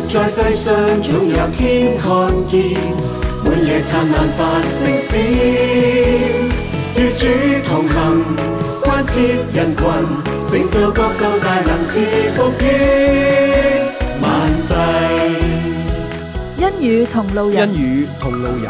在世上總有天看見，滿夜燦爛發星閃，與主同行，關切人群，成就各個大能賜福於萬世。 恩與同路人， 恩與同路人。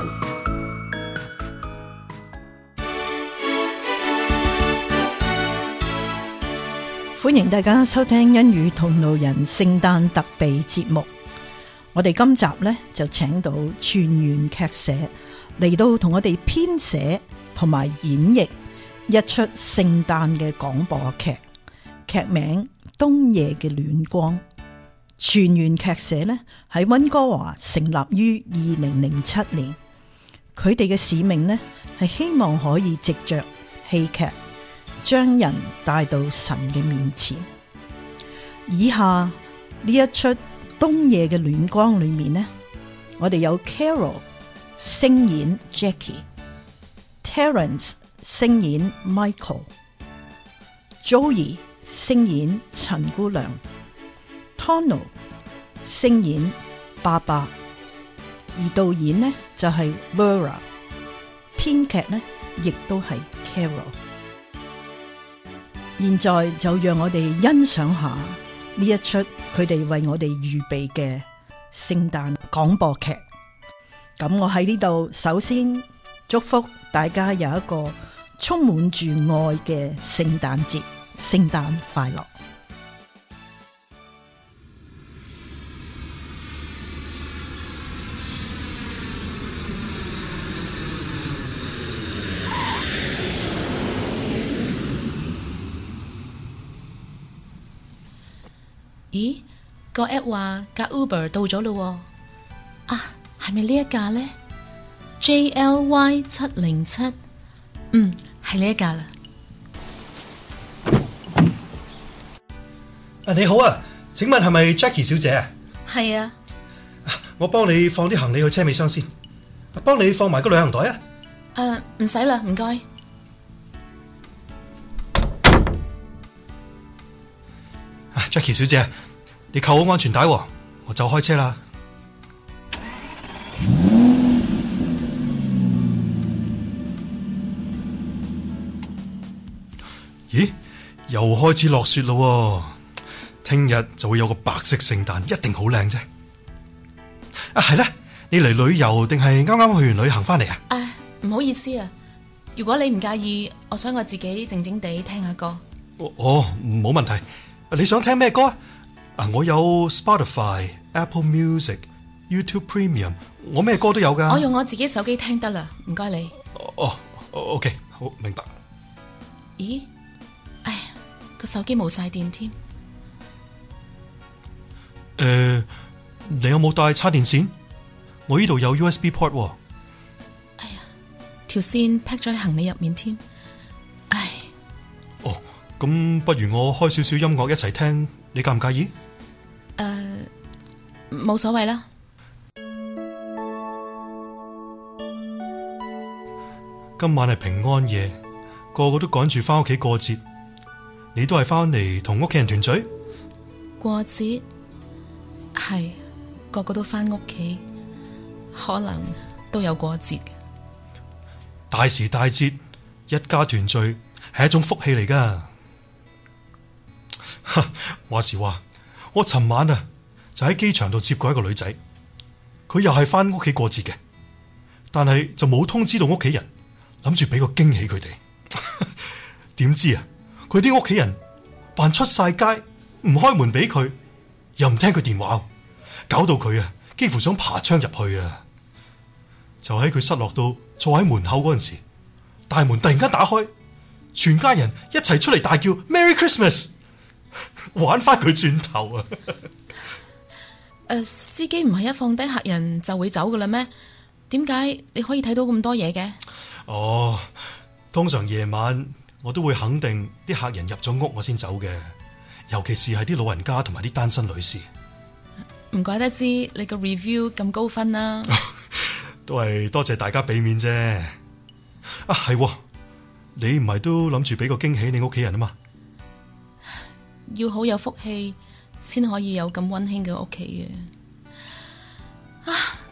歡迎大家收聽恩與同路人聖誕特備節目。我哋今集呢，就請到全員劇社嚟到同我哋編寫同埋演繹一出聖誕嘅廣播劇，劇名《冬夜嘅暖光》。全員劇社呢，喺溫哥華成立於2007年，佢哋嘅使命呢，係希望可以藉着戲劇將人帶到神嘅面前。以下呢一出冬夜嘅暖光裏面呢，我哋有 Carol 聲演 Jackie，Terence 聲演 Michael，Joey 聲演陳姑娘，Tono 聲演爸爸，而導演呢就係 Vera， 編劇呢亦都係 Carol。現在就讓我哋欣賞下呢一出佢哋為我哋預備嘅聖誕廣播劇。咁我喺呢度首先祝福大家有一個充滿住愛嘅聖誕節，聖誕快樂。 咦，個 app 話架 Uber 到咗咯喎，係咪呢一架呢？ JLY 707，係呢一架啦。 你好啊，請問係咪 Jackie 小姐啊？ 係啊。 我幫你放啲行李去車尾箱先，幫你放埋個旅行袋啊。 唔使啦，唔該。 Jackie 小姐，你扣好安全帶喎，我就開車啦。咦，又開始落雪咯，聽日就會有個白色聖誕，一定好靚啫。係咧，你嚟旅遊定係啱啱去完旅行翻嚟啊？ 唔好意思啊，如果你唔介意，我想我自己靜靜地聽下歌。 冇問題。你想聽咩歌啊？我有 Spotify、Apple Music、YouTube Premium， 我咩歌都有噶。 我用我自己手機聽得啦，唔該你。 OK， 好，明白。 咦，個手機冇晒電添。 你有冇帶插電線？我呢度有 USB port 喎。 條線劈咗喺行李入面添。 咁不如我開少少音樂一齊聽，你介唔介意？ 冇所謂啦。 今晚係平安夜，個個都趕住翻屋企過節，你都係翻嚟同屋企人團聚？ 過節？係，個個都翻屋企，可能都有過節嘅。 大時大節，一家團聚係一種福氣嚟噶。話時話，我尋晚就喺機場度接過一個女仔，佢又係翻屋企過節嘅，但係就冇通知到屋企人，諗住俾個驚喜佢哋。點知佢啲屋企人扮出晒街，唔開門俾佢，又唔聽佢電話，搞到佢幾乎想爬窗入去啊！就喺佢失落到坐喺門口嗰陣時，大門突然間打開，全家人一齊出嚟大叫 Merry Christmas， 玩翻佢轉頭啊！ 司機唔係一放低客人就會走噶啦咩？點解你可以睇到咁多嘢嘅？ 通常夜晚我都會肯定啲客人入咗屋我先走嘅，尤其是係啲老人家同埋啲單身女士。 唔怪得知你個 review 咁高分啦。 都係多謝大家俾面啫。係，你唔係都諗住俾個驚喜你屋企人啊嘛？ 要好有福氣先可以有咁溫馨嘅屋企嘅。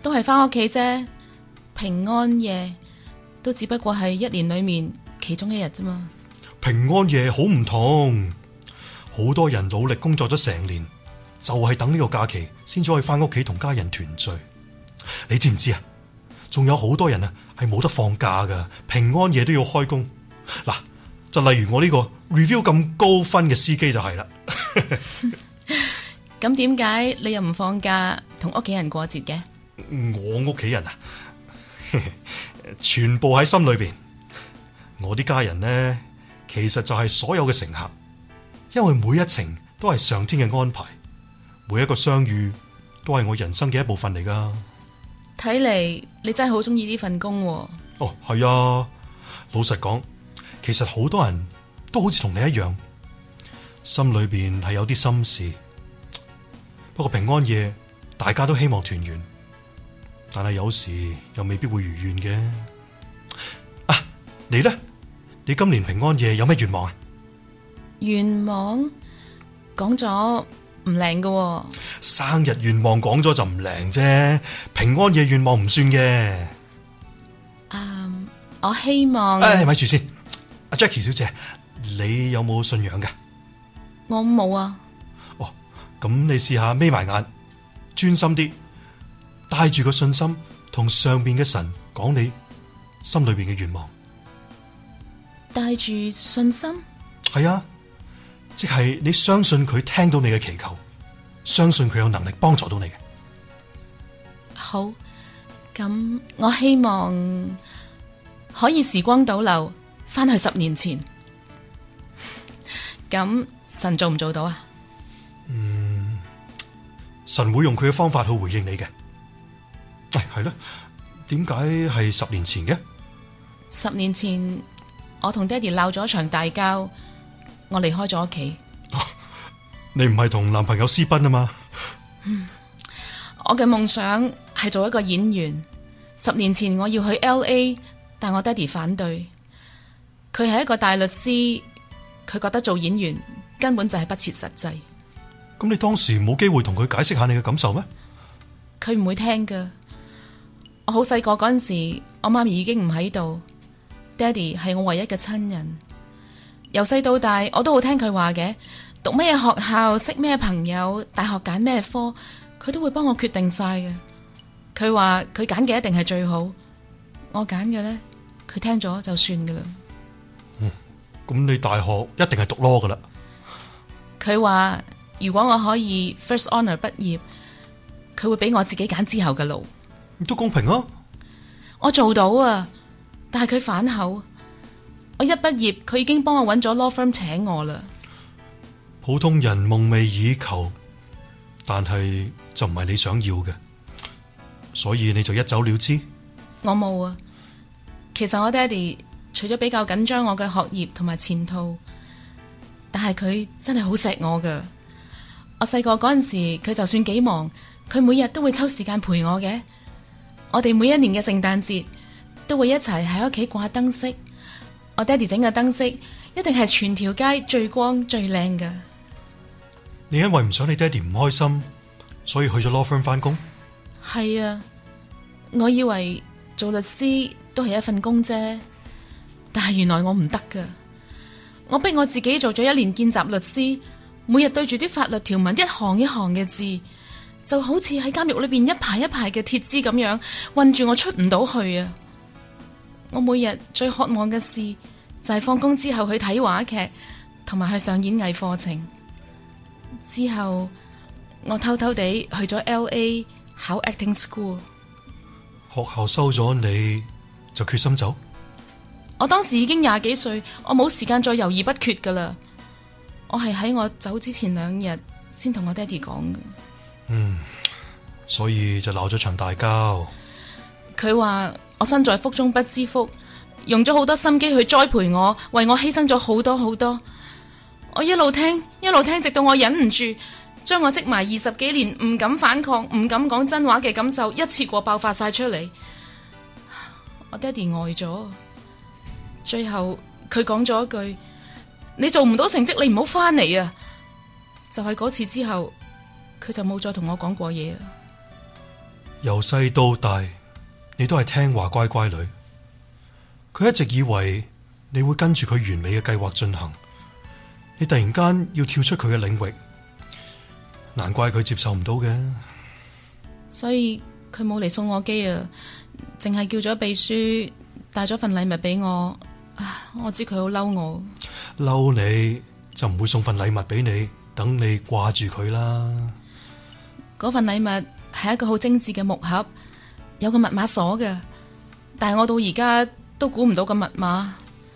都係返屋企啫。平安夜都只不過係一年裏面其中一日啫嘛。 平安夜好唔同，好多人努力工作咗成年，就係等呢個假期先至可以返屋企同家人團聚。你知唔知啊？仲有好多人啊係冇得放假噶，平安夜都要開工。嗱，就例如我呢個 review 咁高分嘅司機就係啦。 咁點解你又唔放假同屋企人過節嘅？ 我屋企人啊，全部喺心裏邊。我啲家人呢，其實就係所有嘅乘客，因為每一程都係上天嘅安排，每一個相遇都係我人生嘅一部分嚟噶。 睇嚟你真係好中意呢份工喎。 哦，係啊，老實講，其實好多人都好似同你一樣，心裏邊係有啲心事。不過平安夜大家都希望團圓，但係有時又未必會如願嘅。啊，你呢？你今年平安夜有咩願望啊？ 願望講咗唔靈㗎喎。 生日願望講咗就唔靈啫，平安夜願望唔算嘅。 我希望…… 咪住先，阿 Jackie 小姐，你有冇信仰㗎？ 我冇啊。 哦，咁你試下眯埋眼，專心啲，帶住個信心，同上邊嘅神講你心裏邊嘅願望。 帶住信心？ 係啊，即係你相信佢聽到你嘅祈求，相信佢有能力幫助到你嘅。 好，咁我希望可以時光倒流翻去10年前。咁神做唔做到啊？ 神會用佢嘅方法去回應你嘅。係咯，點解係10年前嘅 ？10年前我同爹哋鬧咗一場大交，我離開咗屋企。 你唔係同男朋友私奔啊嘛？ 我嘅夢想係做一個演員。10年前我要去 LA， 但我爹哋反對。佢係一個大律師，佢覺得做演員根本就係不切實際。 咁你當時冇機會同佢解釋下你嘅感受咩？ 佢唔會聽㗎。我好細個嗰陣時，我媽咪已經唔喺度，爹哋係我唯一嘅親人。由細到大，我都好聽佢話嘅。讀咩學校，識咩朋友，大學揀咩科，佢都會幫我決定晒嘅。佢話佢揀嘅一定係最好，我揀嘅呢，佢聽咗就算噶啦。 咁你大學一定係讀 law 噶啦。 佢話如果我可以 first honor 畢業，佢會俾我自己揀之後嘅路。 都公平啊！ 我做到啊，但係佢反口。我一畢業，佢已經幫我揾咗 law firm 請我啦。 普通人夢寐以求，但係就唔係你想要嘅，所以你就一走了之。 我冇啊。其實我爹哋除咗比較緊張我嘅學業同埋前途，但係佢真係好錫我噶。我細個嗰陣時，佢就算幾忙，佢每日都會抽時間陪我嘅。我哋每一年嘅聖誕節都會一齊喺屋企掛燈飾。我爹哋整嘅燈飾一定係全條街最光最靚噶。 你因為唔想你爹哋唔開心，所以去咗 law firm 翻工？ 係啊，我以為做律師都係一份工啫，但係原來我唔得噶。我逼我自己做咗1年見習律師，每日對住啲法律條文一行一行嘅字，就好似喺監獄裏邊一排一排嘅鐵枝咁樣，困住我出唔到去啊！我每日最渴望嘅事就係放工之後去睇話劇，同埋去上演藝課程。之後我偷偷地去咗 LA 考 acting school。 學校收咗你就決心走？ 我當時已經20幾歲，我冇時間再猶豫不決噶啦。我係喺我走之前2日先同我爹哋講嘅。 所以就鬧咗場大交。 佢話我身在福中不知福，用咗好多心機去栽培我，為我犧牲咗好多好多。我一路聽，直到我忍唔住，將我積埋20幾年唔敢反抗、唔敢講真話嘅感受一次過爆發晒出嚟。我爹哋呆咗，最後佢講咗一句：你做唔到成績，你唔好翻嚟啊！就係嗰次之後，佢就冇再同我講過嘢啦。 由細到大，你都係聽話乖乖女。佢一直以為你會跟住佢完美嘅計劃進行，你突然間要跳出佢嘅領域，難怪佢接受唔到嘅。 所以佢冇嚟送我機啊，淨係叫咗秘書帶咗份禮物俾我。我知佢好嬲我， 嬲你就唔會送份禮物俾你，等你掛住佢啦。 嗰份禮物係一個好精緻嘅木盒，有個密碼鎖嘅，但係我到而家都估唔到個密碼。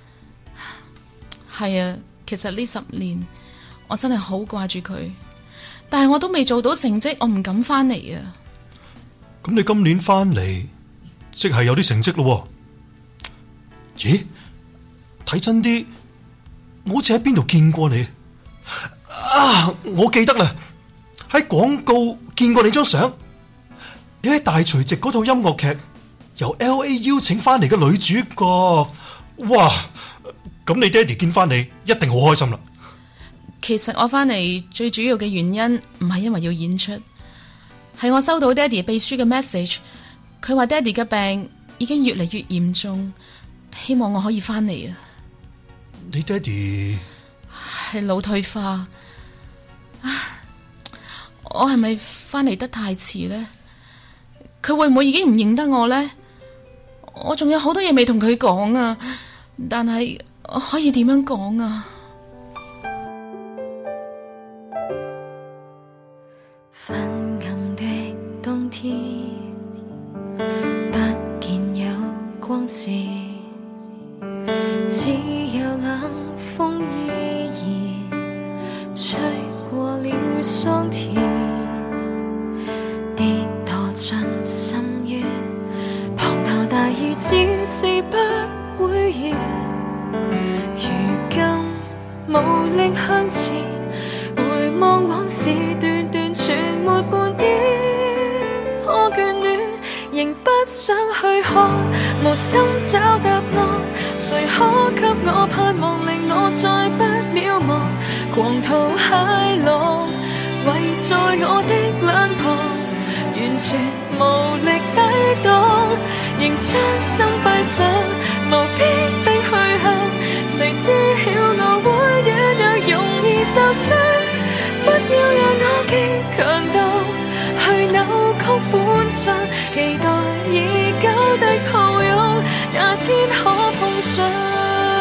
係啊，其實呢10年我真係好掛住佢，但係我都未做到成績，我唔敢翻嚟啊。 咁你今年翻嚟，即係有啲成績咯。咦？睇真啲，我好似喺邊度見過你啊！我記得啦，喺廣告見過你張相。你喺大除夕嗰套音樂劇由 LA 邀請翻嚟嘅女主角，哇！咁你爹哋見翻你一定好開心啦。 其實我翻嚟最主要嘅原因唔係因為要演出，係我收到爹哋秘書嘅 message， 佢話爹哋嘅病已經越嚟越嚴重，希望我可以翻嚟啊。 你爹哋係腦退化，我係咪翻嚟得太遲呢？佢會唔會已經唔認得我呢？我仲有好多嘢未同佢講啊，但係我可以點樣講啊？ 昏暗的冬天，不見有光線，只有冷風依然吹過了桑田，跌墮進深淵，滂沱大雨只是不會完。如今無力向前，回望往事段段全沒半點可眷戀，仍不想去看，無心找答案，誰可給我盼望，令我再不渺茫，狂濤駭浪圍在我的兩旁，完全無力抵擋，仍將心閉上，無必的去向，誰知曉我會軟弱容易受傷，不要讓我極強度去扭曲本相，期待已久的抱擁，那天可碰上。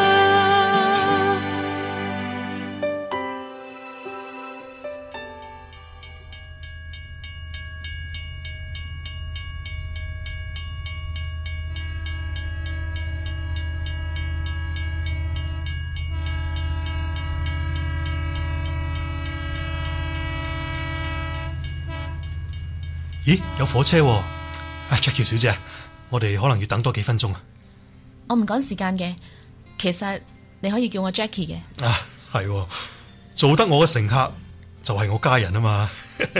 咦，有火車喎！Jackie 小姐，我哋可能要等多幾分鐘啊。 我唔趕時間嘅，其實你可以叫我 Jackie 嘅。 係喎，做得我嘅乘客就係我家人啊嘛。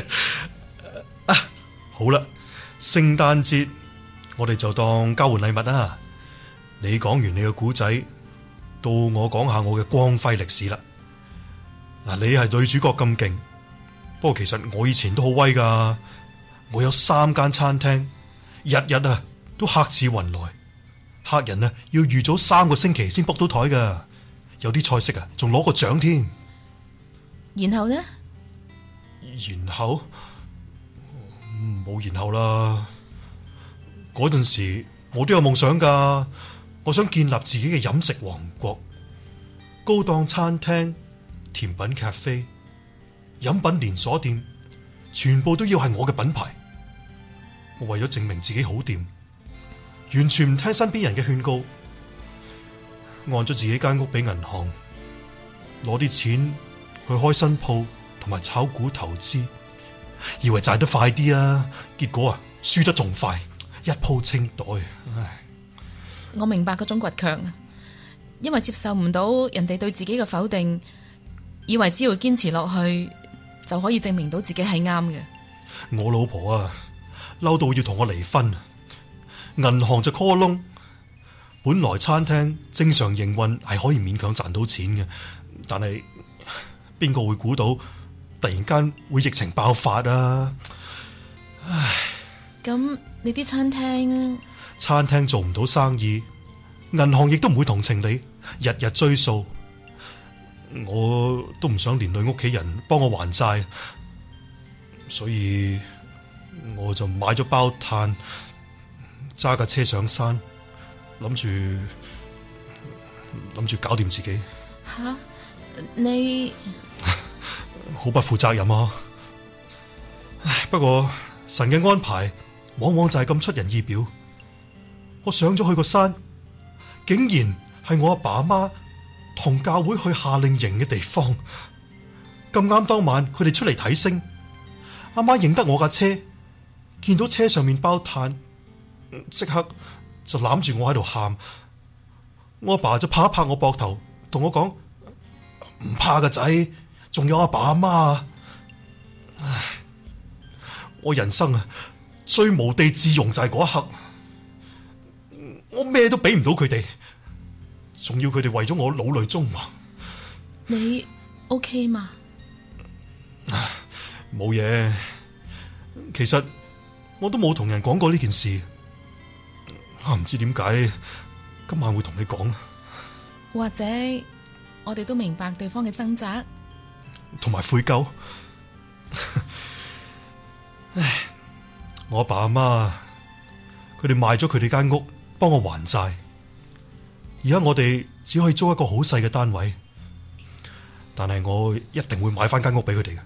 好啦，聖誕節我哋就當交換禮物啦。你講完你嘅故仔，到我講下我嘅光輝歷史啦。嗱，你係女主角咁勁，不過其實我以前都好威噶。我有3間餐廳，日日啊都客似雲來，客人啊要預早3個星期先 book 到台噶，有啲菜式啊仲攞個獎添。 然後呢？ 然後冇然後啦。嗰陣時我都有夢想噶，我想建立自己嘅飲食王國，高檔餐廳、甜品咖啡、飲品連鎖店，全部都要係我嘅品牌。我為咗證明自己好掂，完全唔聽身邊人嘅勸告，按咗自己間屋俾銀行，攞啲錢去開新鋪同埋炒股投資，以為賺得快啲啊，結果啊輸得仲快，一鋪清袋。唉， 我明白嗰種倔強啊，因為接受唔到人哋對自己嘅否定，以為只要堅持落去就可以證明到自己係啱嘅。 我老婆啊嬲到要同我離婚，銀行就 call 窿。本來餐廳正常營運係可以勉強賺到錢嘅，但係邊個會估到突然間會疫情爆發啊？唉， 咁你啲餐廳做唔到生意，銀行亦都唔會同情你，日日追數。我都唔想連累屋企人幫我還債，所以我就買咗包炭，揸架車上山，諗住搞掂自己。 吓，你好不負責任啊！唉，不過神嘅安排往往就係咁出人意表。我上咗去個山，竟然係我阿爸阿媽同教會去夏令營嘅地方。咁啱當晚佢哋出嚟睇星，阿媽認得我架車，見到車上面包炭，即刻就攬住我喺度喊。我阿爸就拍一拍我膊頭，同我講：唔怕㗎仔，仲有阿爸阿媽啊！唉，我人生啊最無地自容就係嗰一刻，我咩都俾唔到佢哋，仲要佢哋為咗我老淚縱橫。 你 OK 嘛？ 冇嘢，其實我都冇同人講過呢件事，唔知點解今晚會同你講。 或者我哋都明白對方嘅掙扎， 同埋悔疚。唉，我阿爸阿媽佢哋賣咗佢哋間屋幫我還債，而家我哋只可以租一個好細嘅單位，但係我一定會買翻間屋俾佢哋嘅。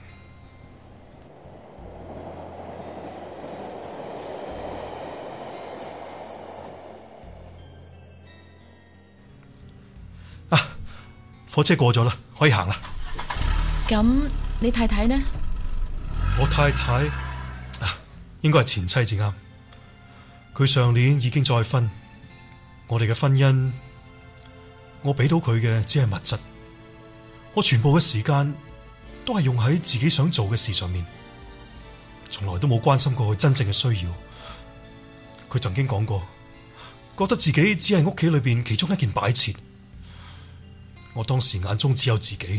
火車過咗啦，可以行啦。 咁你太太呢？ 我太太應該係前妻至啱。佢上年已經再婚，我哋嘅婚姻，我俾到佢嘅只係物質，我全部嘅時間都係用喺自己想做嘅事上面，從來都冇關心過佢真正嘅需要。佢曾經講過，覺得自己只係屋企裏邊其中一件擺設。我當時眼中只有自己，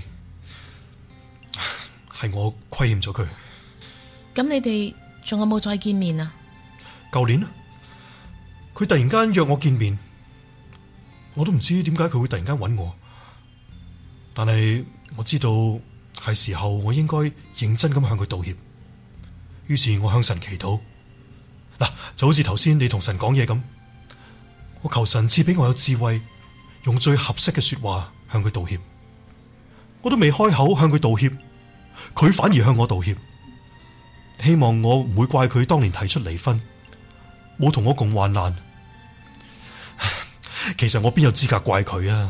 係我虧欠咗佢。 咁你哋仲有冇再見面啊？ 舊年佢突然間約我見面，我都唔知點解佢會突然間揾我，但係我知道係時候我應該認真咁向佢道歉。於是我向神祈禱，嗱，就好似頭先你同神講嘢咁，我求神賜俾我有智慧，用最合適嘅說話向佢道歉。我都未開口向佢道歉，佢反而向我道歉，希望我唔會怪佢當年提出離婚，冇同我共患難。其實我邊有資格怪佢啊？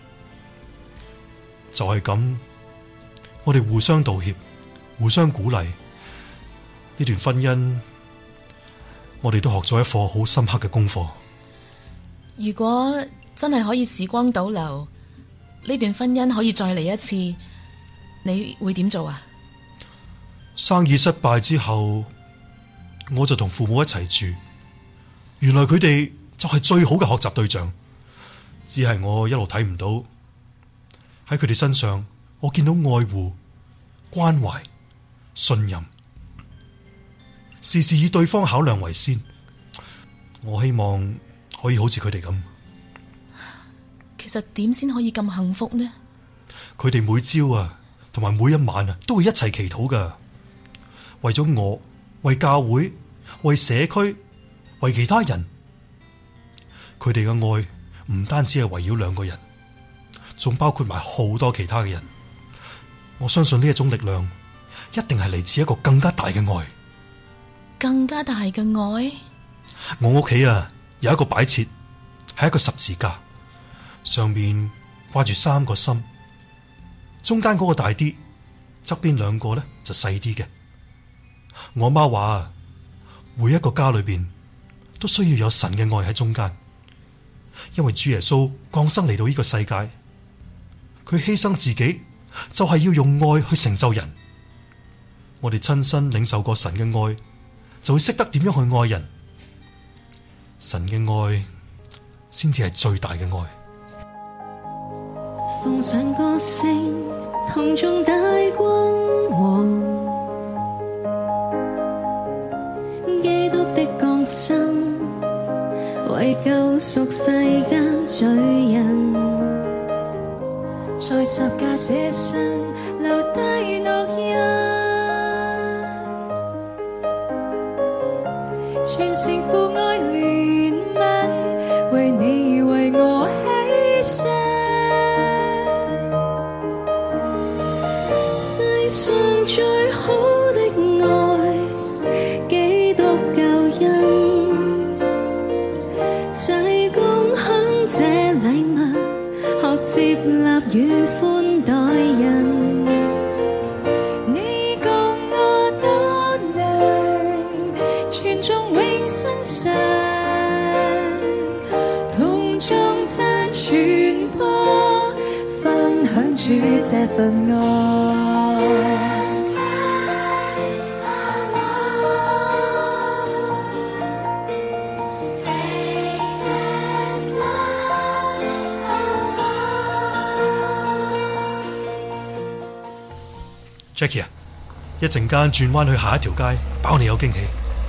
就係咁，我哋互相道歉，互相鼓勵。呢段婚姻，我哋都學咗一課好深刻嘅功課。 如果真係可以時光倒流，呢段婚姻可以再嚟一次，你會點做啊？ 生意失敗之後，我就同父母一齊住。原來佢哋就係最好嘅學習對象，只係我一路睇唔到。喺佢哋身上，我見到愛護、關懷、信任，事事以對方考量為先。我希望可以好似佢哋咁。 其實點先可以咁幸福呢？ 佢哋每朝啊，同埋每一晚啊，都會一齊祈禱噶，為咗我，為教會，為社區，為其他人。佢哋嘅愛唔單止係圍繞兩個人，仲包括埋好多其他嘅人。我相信呢一種力量，一定係嚟自一個更加大嘅愛。 更加大嘅愛？ 我屋企啊，有一個擺設，係一個十字架，上面掛住3個心，中間嗰個大啲，側邊2個咧就細啲嘅。我媽話，每一個家裏邊都需要有神嘅愛喺中間，因為主耶穌降生嚟到呢個世界，佢犧牲自己就係要用愛去成就人。我哋親身領受過神嘅愛，就會識得點樣去愛人。神嘅愛先至係最大嘅愛。 奉上歌聲，同眾大光和基督屬世間罪人，在十架寫上留低烙印，全城父愛憐憫，為你為我犧牲。世上最好的愛，基督救恩，濟共享這禮物，學接納與寬待人。你共我都能傳頌永生神，同頌讚傳播，分享主這份愛。 Jackie 啊，一陣間轉彎去下一條街，包你有驚喜。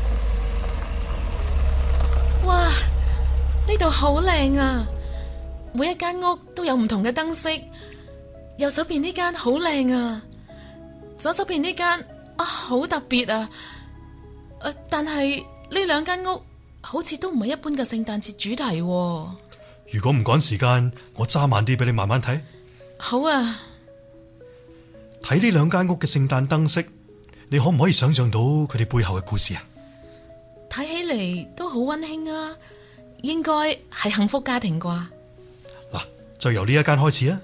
哇，呢度好靚啊！每一間屋都有唔同嘅燈飾，右手邊呢間好靚啊，左手邊呢間啊好特別啊。但係呢兩間屋好似都唔係一般嘅聖誕節主題喎。 如果唔趕時間，我揸慢啲俾你慢慢睇。 好啊。 睇呢兩間屋嘅聖誕燈飾，你可唔可以想象到佢哋背後嘅故事啊？ 睇起嚟都好溫馨啊，應該係幸福家庭啩。 嗱，就由呢一間開始啊！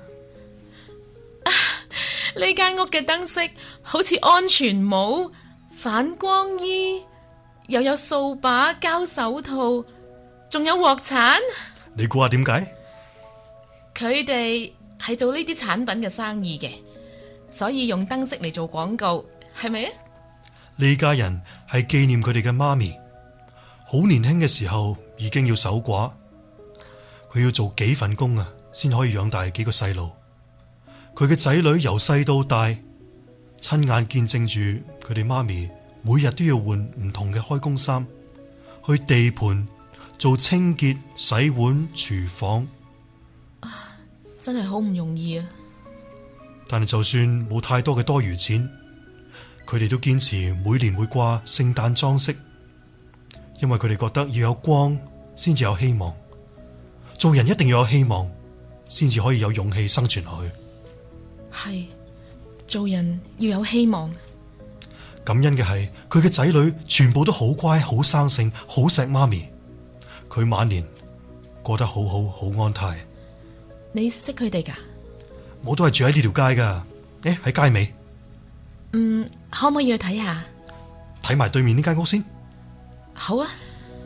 呢間屋嘅燈飾好似安全帽、反光衣，又有掃把、膠手套，仲有鑊鏟。 你估下點解？ 佢哋係做呢啲產品嘅生意嘅，所以用燈飾嚟做廣告，係咪啊？ 呢家人係紀念佢哋嘅媽咪，好年輕嘅時候已經要守寡，佢要做幾份工啊，先可以養大幾個細路。佢嘅仔女由細到大，親眼見證住佢哋媽咪每日都要換唔同嘅開工衫，去地盤做清潔、洗碗、廚房， 真係好唔容易啊！ 但係就算冇太多嘅多餘錢，佢哋都堅持每年會掛聖誕裝飾，因為佢哋覺得要有光先至有希望，做人一定要有希望，先至可以有勇氣生存落去。 係，做人要有希望。 感恩嘅係佢嘅仔女全部都好乖、好生性、好錫媽咪，佢晚年過得好好、好安泰。 你識佢哋㗎？ 我都係住喺呢條街噶，喺街尾。 可唔可以去睇下？ 睇埋對面呢間屋先。 好啊。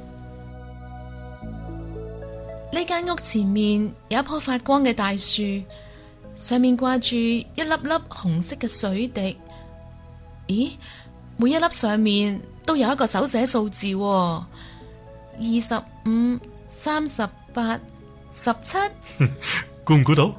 呢間屋前面有一棵發光嘅大樹，上面掛住一粒粒紅色嘅水滴。咦？每一粒上面都有一個手寫數字喎，25、38、17。 估唔估到？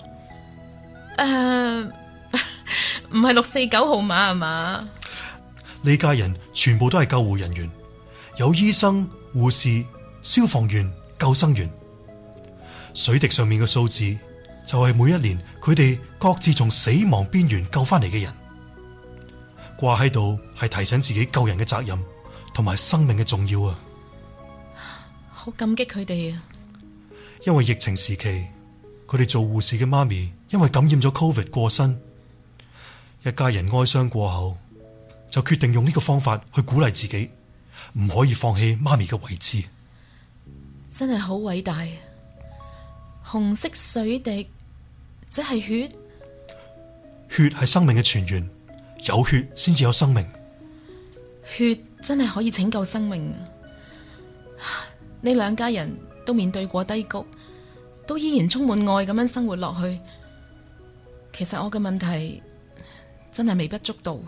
唔係649號碼係嘛？ 呢家人全部都係救護人員，有醫生、護士、消防員、救生員。水滴上面嘅數字就係每一年佢哋各自從死亡邊緣救翻嚟嘅人，掛喺度係提醒自己救人嘅責任同埋生命嘅重要啊！ 好感激佢哋啊！ 因為疫情時期，佢哋做護士嘅媽咪因為感染咗 Covid 過身，一家人哀傷過後，就決定用呢個方法去鼓勵自己，唔可以放棄媽咪嘅位置。 真係好偉大啊！紅色水滴，即係血。 血係生命嘅泉源，有血先至有生命。 血真係可以拯救生命啊！呢兩家人都面對過低谷，都依然充滿愛咁樣生活落去。其實我嘅問題真係微不足道。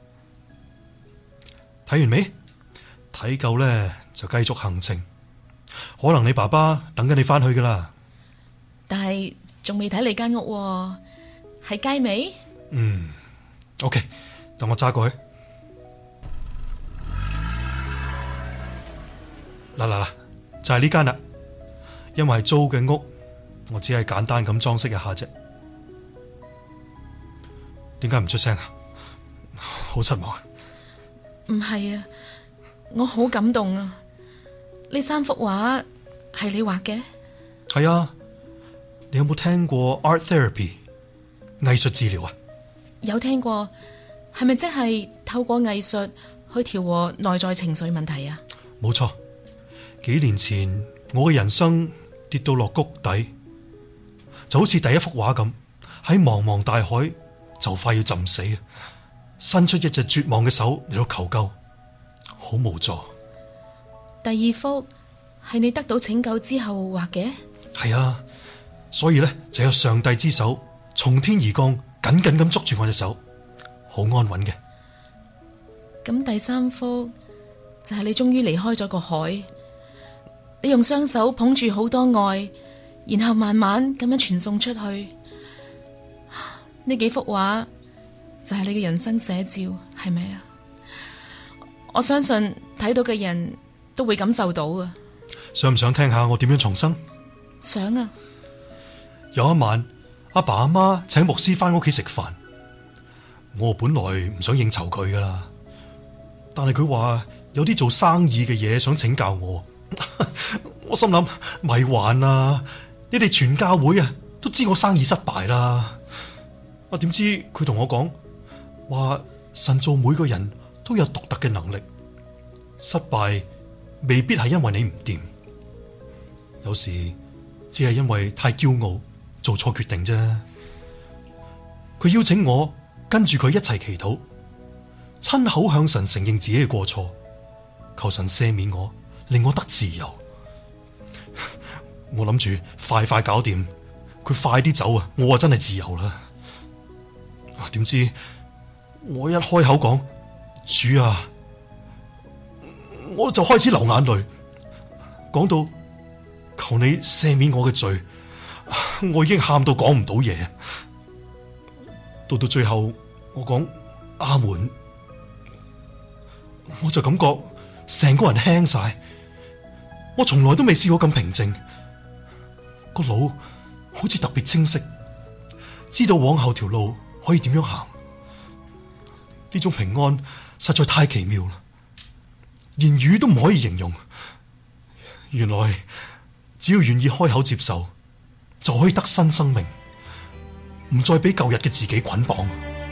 睇完未？睇夠呢，就繼續行程。可能你爸爸等緊你翻去噶啦。 但係仲未睇你間屋喎，喺街尾。 OK， 等我揸過去。嗱，就係呢間啦。 因為係租嘅屋，我只係簡單咁裝飾一下啫。點解唔出聲啊？好失望啊！ 唔係啊，我好感動啊！呢3幅畫係你畫嘅？ 係啊，你有冇聽過 art therapy 藝術治療啊？ 有聽過，係咪即係透過藝術去調和內在情緒問題啊？ 冇錯，幾年前我嘅人生跌到落谷底，就好似第一幅畫咁，喺茫茫大海就快要浸死，伸出一隻絕望嘅手嚟到求救，好無助。 第2幅係你得到拯救之後畫嘅？ 係啊，所以呢，就有上帝之手從天而降，緊緊咁捉住我隻手，好安穩嘅。 咁第3幅就係你終於離開咗個海，你用雙手捧住好多愛，然後慢慢咁樣傳送出去。呢幾幅畫就係你嘅人生寫照，係咪啊？我相信睇到嘅人都會感受到啊！ 想唔想聽下我點樣重生？ 想啊！ 有一晚，阿爸阿媽請牧師返屋企食飯，我本來唔想應酬佢噶啦，但係佢話有啲做生意嘅嘢想請教我。我心諗咪玩啊！你哋全教會啊都知我生意失敗啦。我點知佢同我講話，神造每個人都有獨特嘅能力，失敗未必係因為你唔掂，有時只係因為太驕傲做錯決定啫。佢邀請我跟住佢一齊祈禱，親口向神承認自己嘅過錯，求神赦免我，令我得自由。我諗住快快搞掂，佢快啲走啊，我真係自由啦。點知我一開口講主啊，我就開始流眼淚，講到求你赦免我嘅罪，我已經喊到講唔到嘢。到最後我講阿門，我就感覺成個人輕晒，我從來都未試過咁平靜，個腦好似特別清晰，知道往後條路可以點樣行。呢種平安實在太奇妙啦，言語都唔可以形容。原來只要願意開口接受，就可以得新生命，唔再俾舊日嘅自己捆綁。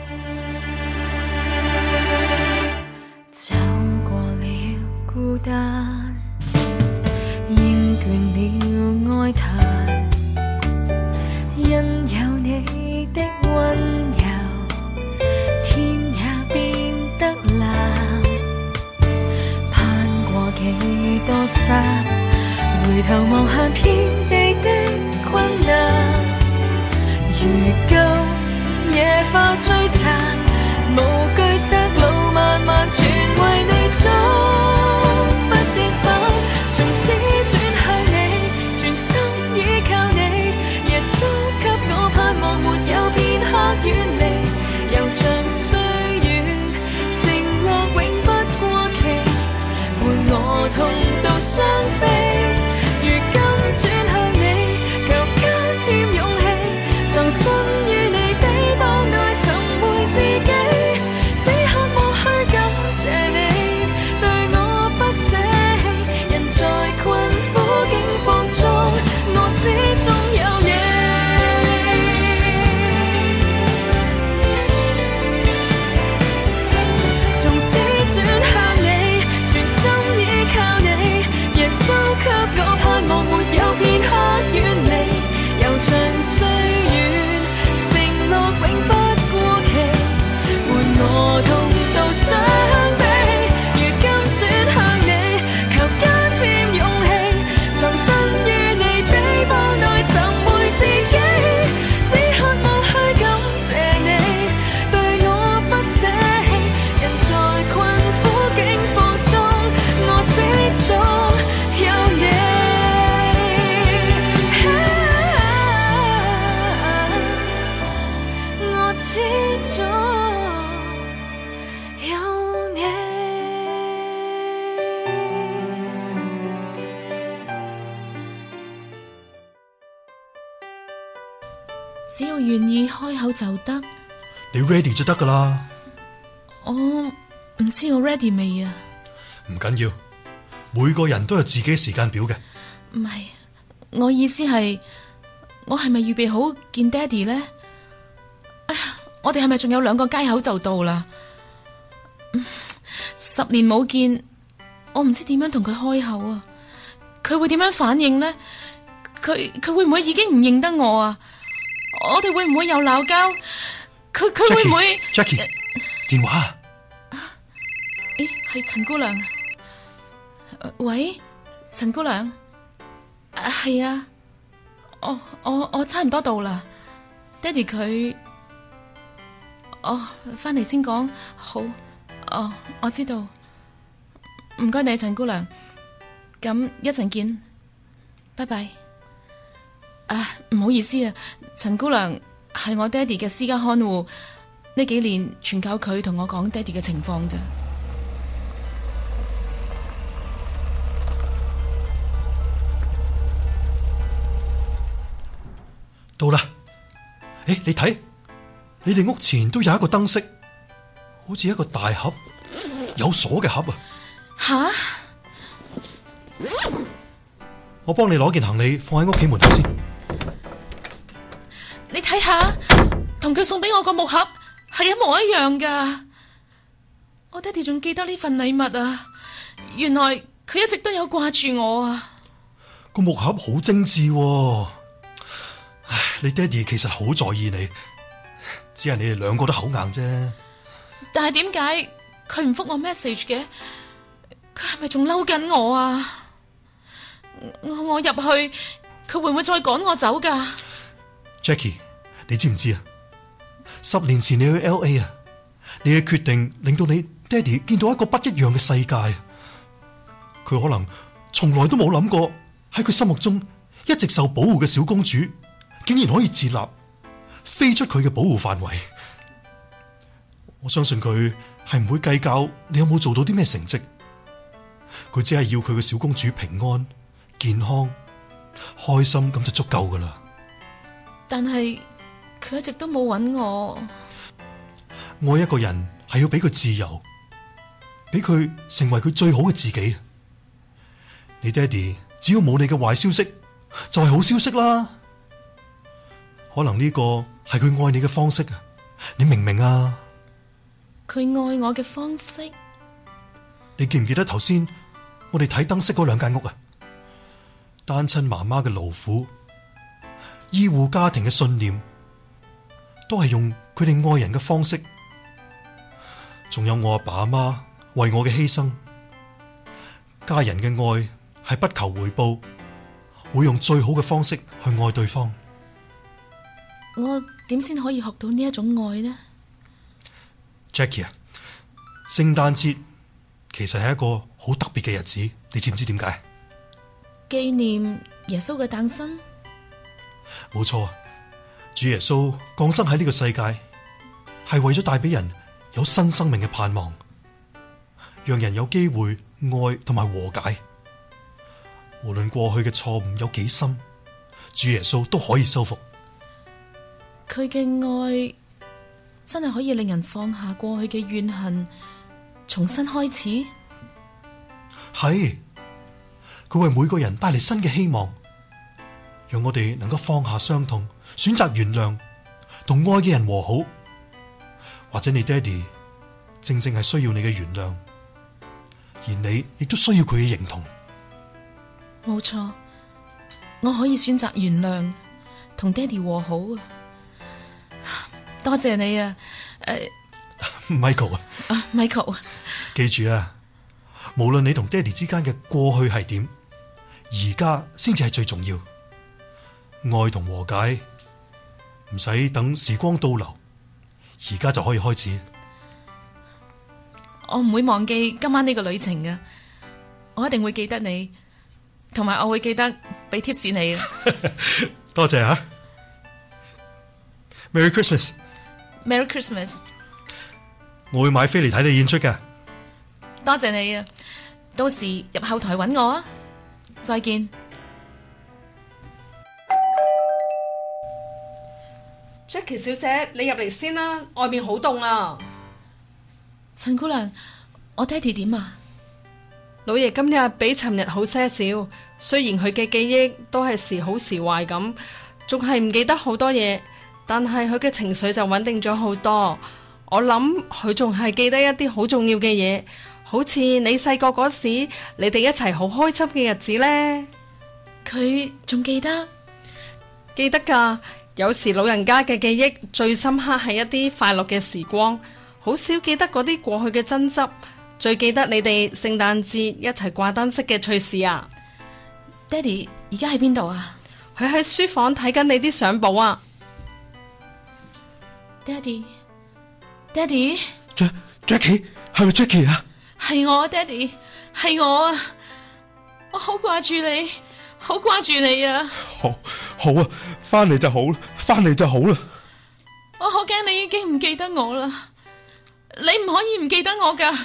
走過了孤單，厭倦了哀嘆，因有你的溫柔，天也變得藍。攀過幾多山，回頭望向遍地的困難，如今野花璀璨，無懼窄路漫漫，全為你走不折返。從此轉向你，全心倚靠你，耶穌給我盼望，沒有片刻遠離，悠長歲月，承諾永不過期，伴我痛到傷悲。如今轉向你，求加添勇氣，藏身於你，比博愛尋回自只要願意開口就得。 你 ready 就得噶啦。 我唔知我 ready 未啊？ 唔緊要，每個人都有自己嘅時間表嘅。 唔係，我意思係，我係咪預備好見爹哋呢？哎呀，我哋係咪仲有2個街口就到啦？10年冇見，我唔知點樣同佢開口啊！佢會點樣反應呢？佢會唔會已經唔認得我啊？我哋會唔會又鬧交？佢會唔會 Jackie 電話？ 咦，係陳姑娘。喂，陳姑娘。係啊，我差唔多到啦。爹哋佢，返嚟先講。好，我知道。唔該你，陳姑娘。咁一陣見，拜拜。唔好意思啊，陳姑娘係我爹哋嘅私家看護，呢幾年全靠佢同我講爹哋嘅情況咋。 到啦！誒，你睇，你哋屋前都有一個燈飾，好似一個大盒，有鎖嘅盒啊！ 吓？ 我幫你攞件行李放喺屋企門口先。 你睇下，同佢送俾我個木盒係一模一樣噶。我爹哋仲記得呢份禮物啊！原來佢一直都有掛住我啊！ 個木盒好精緻喎。唉，你爹哋其實好在意你，只係你哋2個都口硬啫。 但係點解佢唔覆我 message 嘅？佢係咪仲嬲緊我啊？我入去，佢會唔會再趕我走噶 ？Jackie， 你知唔知啊？10年前你去 LA 啊，你嘅決定令到你爹哋見到一個不一樣嘅世界。佢可能從來都冇諗過，喺佢心目中一直受保護嘅小公主，竟然可以自立，飛出佢嘅保護範圍。我相信佢係唔會計較你有冇做到啲咩成績，佢只係要佢嘅小公主平安、健康、開心，咁就足夠噶啦。 但係佢一直都冇揾我。 愛一個人係要俾佢自由，俾佢成為佢最好嘅自己。你爹哋只要冇你嘅壞消息，就係好消息啦。可能呢個係佢愛你嘅方式啊，你明唔明啊？ 佢愛我嘅方式， 你記唔記得頭先我哋睇燈飾嗰2間屋啊？單親媽媽嘅勞苦，醫護家庭嘅信念，都係用佢哋愛人嘅方式。仲有我阿爸阿媽為我嘅犧牲，家人嘅愛係不求回報，會用最好嘅方式去愛對方。 我點先可以學到呢一種愛呢？ Jackie 啊，聖誕節其實係一個好特別嘅日子，你知唔知點解？ 紀念耶穌嘅誕生。 冇錯，主耶穌降生喺呢個世界，係為咗帶俾人有新生命嘅盼望，讓人有機會愛同埋和解。無論過去嘅錯誤有幾深，主耶穌都可以修復。 佢嘅愛真係可以令人放下過去嘅怨恨，重新開始。 係，佢為每個人帶嚟新嘅希望，讓我哋能夠放下傷痛，選擇原諒，同愛嘅人和好。或者你爹哋正正係需要你嘅原諒，而你亦都需要佢嘅認同。 冇錯，我可以選擇原諒，同爹哋和好啊！多謝你啊 ，Michael 啊 ，Michael， 記住啊，無論你同爹哋之間嘅過去係點，而家先至係最重要。愛同和解唔使等時光倒流，而家就可以開始。 我唔會忘記今晚呢個旅程嘅，我一定會記得你，同埋我會記得俾貼士你嘅。 多謝啊 ，Merry Christmas。Merry Christmas！ 我會買飛嚟睇你演出㗎。 多謝你啊！到時入後台揾我啊！再見。 Jackie 小姐，你入嚟先啦，外面好凍啊！ 陳姑娘，我爹哋點啊？ 老爺今日比尋日好些少，雖然佢嘅記憶都係時好時壞咁，仲係唔記得好多嘢，但係佢嘅情緒就穩定咗好多。我諗佢仲係記得一啲好重要嘅嘢，好似你細個嗰時，你哋一齊好開心嘅日子呢。 佢仲記得？ 記得㗎。有時老人家嘅記憶最深刻係一啲快樂嘅時光，好少記得嗰啲過去嘅爭執，最記得你哋聖誕節一齊掛燈飾嘅趣事啊！ 爹哋而家喺邊度啊？ 佢喺書房睇緊你啲相簿啊！ 爹哋，爹哋 Jackie 係咪 Jackie 啊？ 係我啊，爹哋，係我啊！我好掛住你，好掛住你啊！ 好啊，翻嚟就好，翻嚟就好啦。 我好驚你已經唔記得我啦，你唔可以唔記得我噶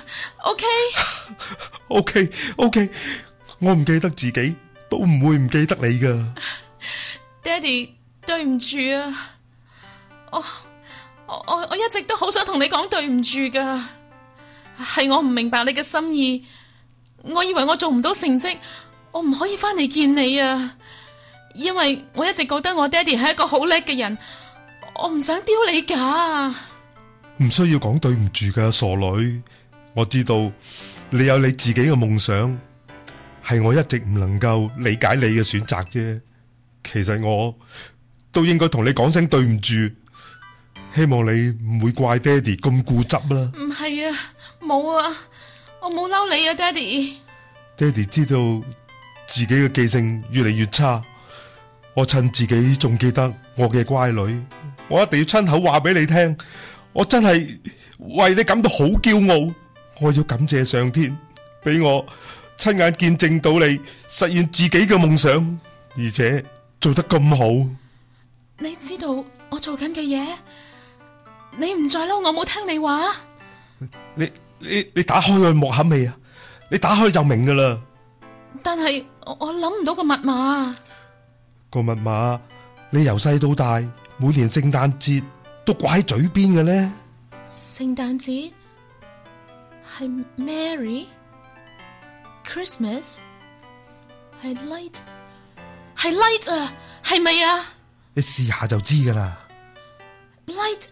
，OK， 我唔記得自己，都唔會唔記得你噶。 爹哋，對唔住啊，我一直都好想同你講對唔住噶，係我唔明白你嘅心意，我以為我做唔到成績，我唔可以翻嚟見你啊。因為我一直覺得我爹哋係一個好叻嘅人，我唔想丟你噶。 唔需要講對唔住噶，傻女。我知道你有你自己嘅夢想，係我一直唔能夠理解你嘅選擇啫。其實我都應該同你講聲對唔住，希望你唔會怪爹哋咁固執啦。 唔係啊，冇啊，我冇嬲你啊，爹哋。 爹哋知道自己嘅記性越嚟越差。我趁自己仲記得我嘅乖女，我一定要親口話俾你聽，我真係為你感到好驕傲。我要感謝上天，俾我親眼見證到你實現自己嘅夢想，而且做得咁好。 你知道我做緊嘅嘢，你唔再嬲我冇聽你話。 你打開個幕盒未啊？你打開就明噶啦。 但係我諗唔到個密碼。 個密碼你由細到大每年聖誕節都掛喺嘴邊嘅呢？ 聖誕節係 Merry Christmas 係 Light 啊，係咪啊？ 你試下就知噶啦。 Light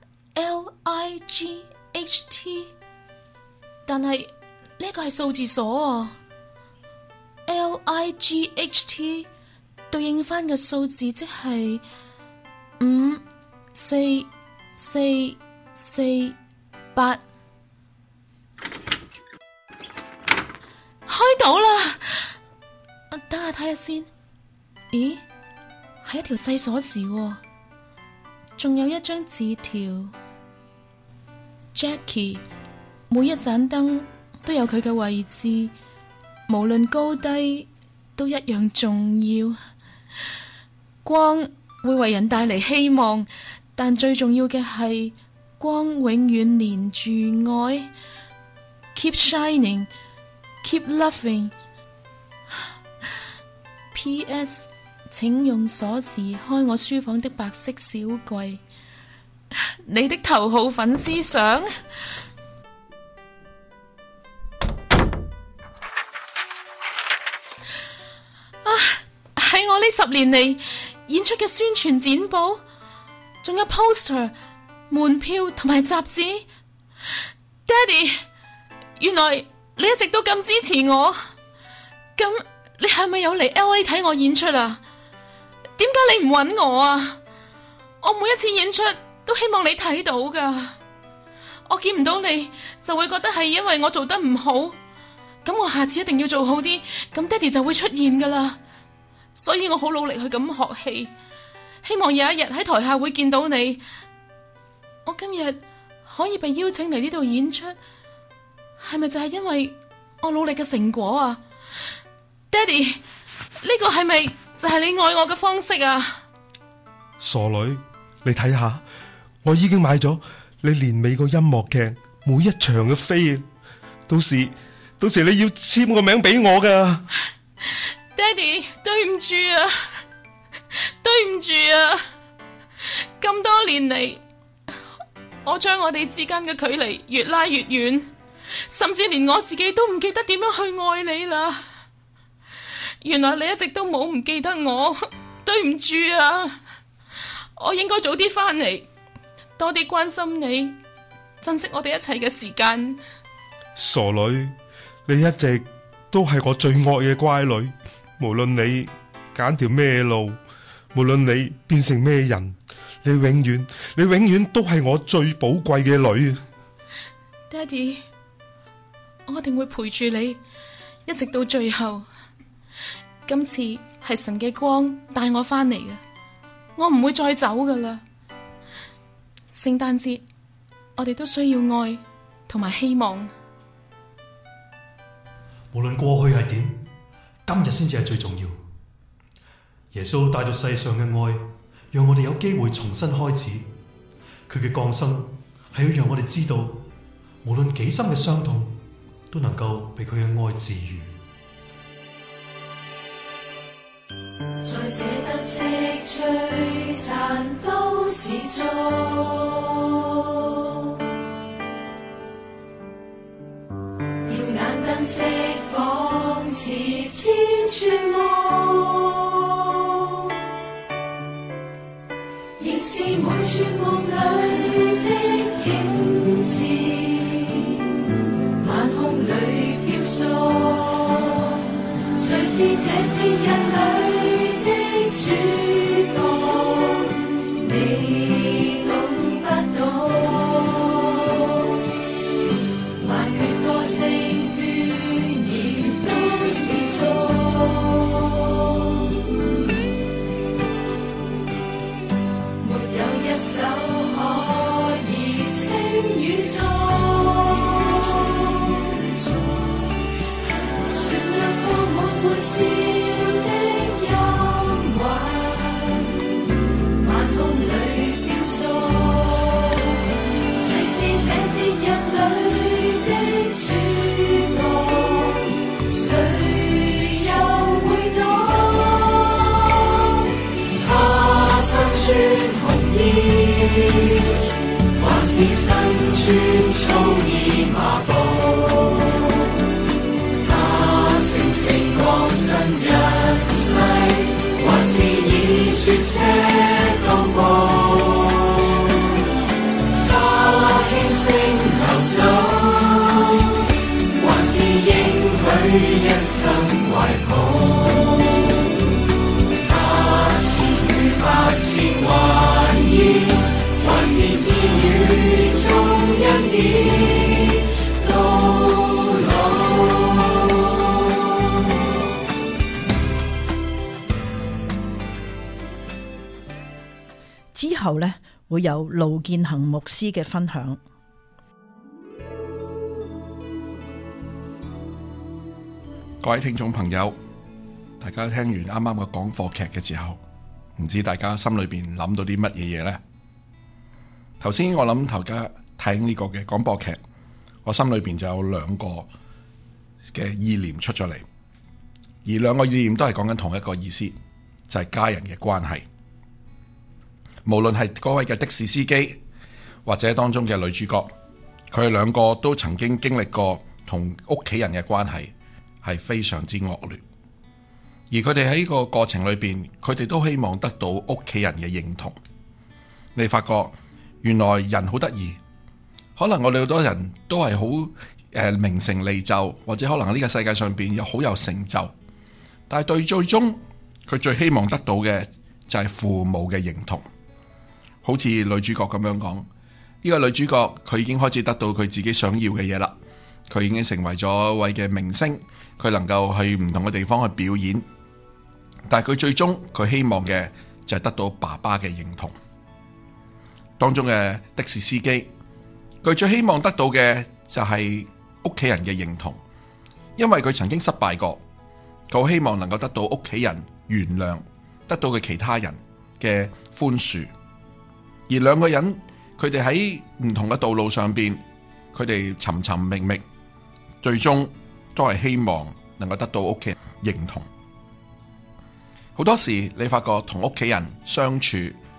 Light， 但係呢個係數字鎖啊。Light 對應翻嘅數字即係54448。開到啦！等下睇下先。咦，係一條細鎖匙喎，仲有一張紙條。Jackie， 每一盞燈都有佢嘅位置，無論高低都一樣重要。光會為人帶嚟希望，但最重要嘅係光永遠連住愛。Keep shining, keep loving. P.S. 請用鎖匙開我書房的白色小櫃。你的頭號粉絲相。喺我呢10年嚟演出嘅宣傳剪報，仲有 poster、門票同埋雜誌。爹哋，原來你一直都咁支持我，咁你係咪有嚟 LA 睇我演出啊？點解你唔揾我啊？我每一次演出都希望你睇到噶，我見唔到你就會覺得係因為我做得唔好，咁我下次一定要做好啲，咁爹哋就會出現噶啦。所以我好努力去咁學戲，希望有一日喺台下會見到你。我今日可以被邀請嚟呢度演出，係咪就係因為我努力嘅成果啊？爹哋，呢個係咪就係你愛我嘅方式啊？ 傻女，你睇下，我已經買咗你年尾個音樂劇每一場嘅飛，到時你要簽個名俾我噶。爹哋，對唔住啊，對唔住啊！ 咁多年嚟，我將我哋之間嘅距離越拉越遠，甚至連我自己都唔記得點樣去愛你啦。原來你一直都冇唔記得我，對唔住啊！我應該早啲返嚟，多啲關心你，珍惜我哋一齊嘅時間。 傻女，你一直都係我最愛嘅乖女，無論你揀條咩路，無論你變成咩人，你永遠都係我最寶貴嘅女。 爹哋，我一定會陪住你，一直到最後。今次係神嘅光帶我返嚟嘅，我唔會再走噶啦。聖誕節，我哋都需要愛同埋希望。 無論過去係點，今日先至係最重要。耶穌帶到世上嘅愛，讓我哋有機會重新開始。佢嘅降生係要讓我哋知道，無論幾深嘅傷痛，都能夠被佢嘅愛治癒。 在這燈色璀璨都市中，耀眼燈飾仿似千串夢，仍是每串夢裏的景致，晚空裏飄送。誰是這節日裏的主角？你懂不懂？萬闕歌聲渲染都市中，沒有一首可以稱與頌。歡笑的音韻，晚空裏飄送。誰是這節日裏的主角？誰又會懂？他身穿紅衣，還是身穿粗衣麻布？情降身一世，還是以雪車到步？他輕聲流走，還是應許一生懷抱？他賜予8000還意，還是賜予眾恩典？ 之後呢，會有盧建恒牧師嘅分享。 各位聽眾朋友，大家聽完啱啱嘅講課劇嘅時候，唔知大家心裏邊諗到啲乜嘢嘢呢？頭先我諗大家聽呢個嘅廣播劇，我心裏邊就有兩個嘅意念出咗嚟，而兩個意念都係講緊同一個意思，就係家人嘅關係。無論係嗰位嘅的士司機，或者當中嘅女主角，佢哋兩個都曾經經歷過同屋企人嘅關係係非常之惡劣，而佢哋喺呢個過程裏邊，佢哋都希望得到屋企人嘅認同。你發覺原來人好得意，可能我哋好多人都係好名成利就，或者可能呢個世界上邊有好有成就，但係最終佢最希望得到嘅就係父母嘅認同。好似女主角咁樣講，呢個女主角佢已經開始得到佢自己想要嘅嘢啦，佢已經成為咗一位嘅明星，佢能夠去唔同嘅地方去表演，但係佢最終佢希望嘅就係得到爸爸嘅認同。當中嘅的士司機，佢最希望得到嘅就係屋企人嘅認同，因為佢曾經失敗過，佢好希望能夠得到屋企人原諒，得到佢其他人嘅寬恕。而兩個人佢哋喺唔同嘅道路上邊，佢哋尋尋覓覓，最終都係希望能夠得到屋企人認同。好多時你發覺同屋企人相處，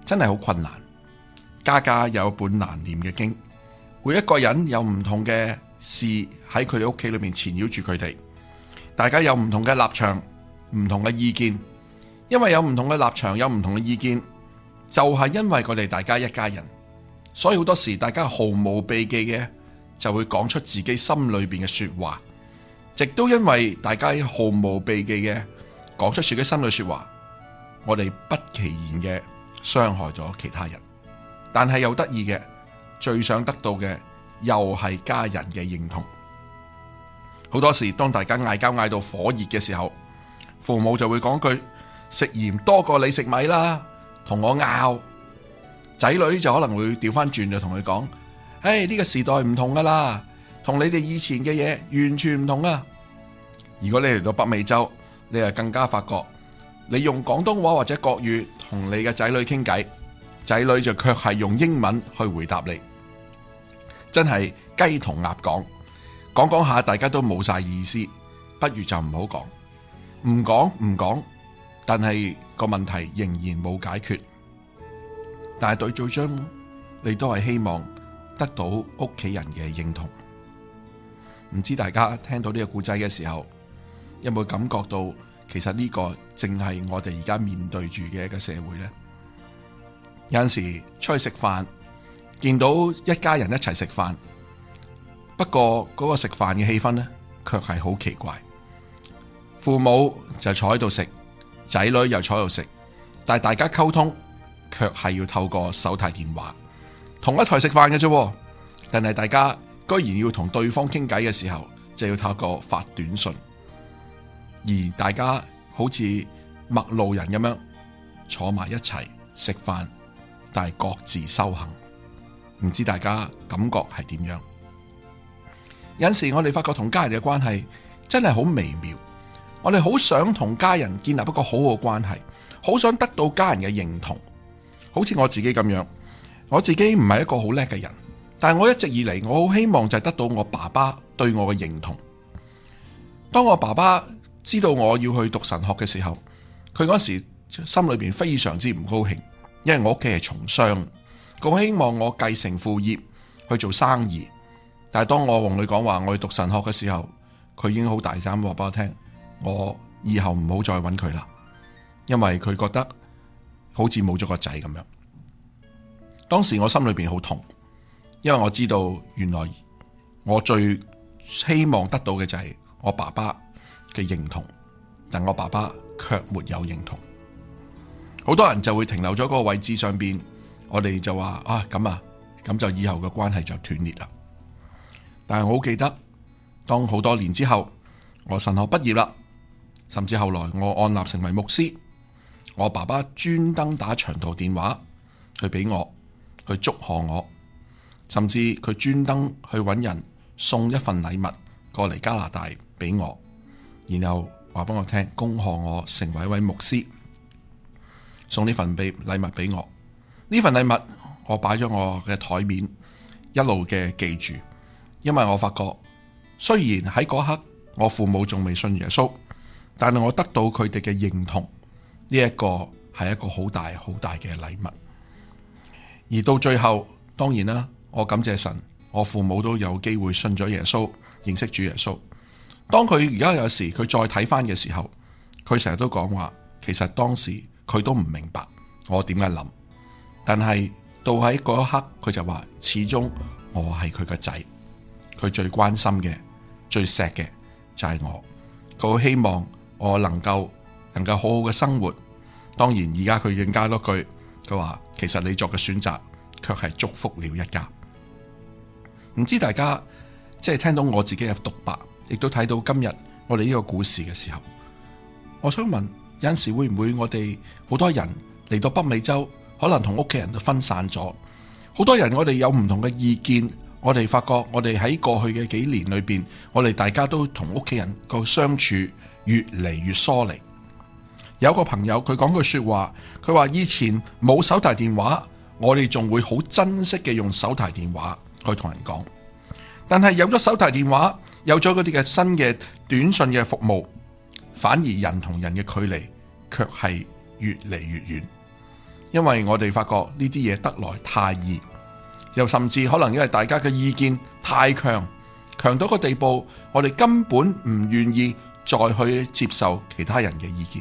真係好困難。家家有本難念嘅經，每一個人有唔同嘅事喺佢哋屋企裏面纏繞住佢哋，大家有唔同嘅立場、唔同嘅意見。因為有唔同嘅立場，有唔同嘅意見，就係因為佢哋大家一家人，所以好多時大家毫無避忌嘅就會講出自己心裏邊嘅說話，亦都因為大家毫無避忌嘅講出自己心裏說話，我哋不其然嘅傷害咗其他人。但係又得意嘅，最想得到嘅又係家人嘅認同。好多時當大家嗌交嗌到火熱嘅時候，父母就會講句食鹽多過你食米啦，同我拗。仔女就可能會調翻轉就同佢講，呢個時代唔同噶啦，同你哋以前嘅嘢完全唔同啊。如果你嚟到北美洲，你就更加發覺，你用廣東話或者國語同你嘅仔女傾偈，仔女就卻係用英文去回答你，真係雞同鴨講下，大家都冇晒意思，不如就唔好講，唔講，但係個問題仍然冇解決。但係對最終，你都係希望得到屋企人嘅認同。唔知大家聽到呢個故仔嘅時候，有冇感覺到其實呢個正係我哋而家面對住嘅一個社會呢？有陣時出去食飯，見到一家人一齊食飯，不過嗰個食飯嘅氣氛呢，卻係好奇怪。父母就坐喺度食，仔女又坐喺度食，但係大家溝通卻係要透過手提電話，同一台食飯嘅啫，但係大家居然要同對方傾偈嘅時候，就要透過發短信，而大家好似陌路人咁樣坐埋一齊食飯，但係各自修行。唔知大家感覺係點樣？有陣時我哋發覺同家人嘅關係真係好微妙，我哋好想同家人建立一個好好嘅關係，好想得到家人嘅認同。好似我自己咁樣，我自己唔係一個好叻嘅人，但係我一直以嚟，我好希望就係得到我爸爸對我嘅認同。當我爸爸知道我要去讀神學嘅時候，佢嗰時心裏邊非常之唔高興，因為我屋企係從商，佢希望我繼承父業去做生意。但係當我同佢講話我去讀神學嘅時候，佢已經好大膽話俾我聽，我以後唔好再揾佢啦，因為佢覺得好似冇咗個仔咁樣。當時我心裏邊好痛，因為我知道原來我最希望得到嘅就係我爸爸嘅認同，但我爸爸卻沒有認同。好多人就會停留咗嗰個位置上邊，我哋就話咁就以後嘅關係就斷裂啦。但係我好記得，當好多年之後，我神學畢業啦，甚至後來我按立成為牧師，我爸爸專登打長途電話去俾我，去祝賀我，甚至佢專登去揾人送一份禮物過嚟加拿大俾我，然後話俾我聽，恭賀我成為一位牧師，送呢份禮物俾我。呢份禮物我擺咗我嘅台面，一路嘅記住。因為我發覺，雖然喺嗰刻我父母仲未信耶穌，但係我得到佢哋嘅認同，呢一個係一個好大好大嘅禮物。而到最後，當然啦，我感謝神，我父母都有機會信咗耶穌，認識主耶穌。當佢而家有時佢再睇翻嘅時候，佢成日都講話，其實當時佢都唔明白我點解諗，但係到喺嗰一刻，佢就話始終我係佢個仔。佢最關心嘅、最錫嘅就係我，佢好希望我能夠好好嘅生活。當然而家佢更加多句，佢話其實你作嘅選擇卻係祝福了一家。唔知大家即係聽到我自己嘅獨白，亦都睇到今日我哋呢個故事嘅時候，我想問，有陣時會唔會我哋好多人嚟到北美洲，可能同屋企人都分散咗，好多人我哋有唔同嘅意見。我哋發覺，我哋喺過去嘅幾年裏邊，我哋大家都同屋企人個相處越嚟越疏離。有個朋友佢講句說話，佢話以前冇手提電話，我哋仲會好珍惜嘅用手提電話去同人講。但係有咗手提電話，有咗嗰啲嘅新嘅短信嘅服務，反而人同人嘅距離卻係越嚟越遠。 因為我哋發覺呢啲嘢得來太易，又甚至可能因為大家嘅意見太強到個地步，我哋根本唔願意再去接受其他人嘅意見。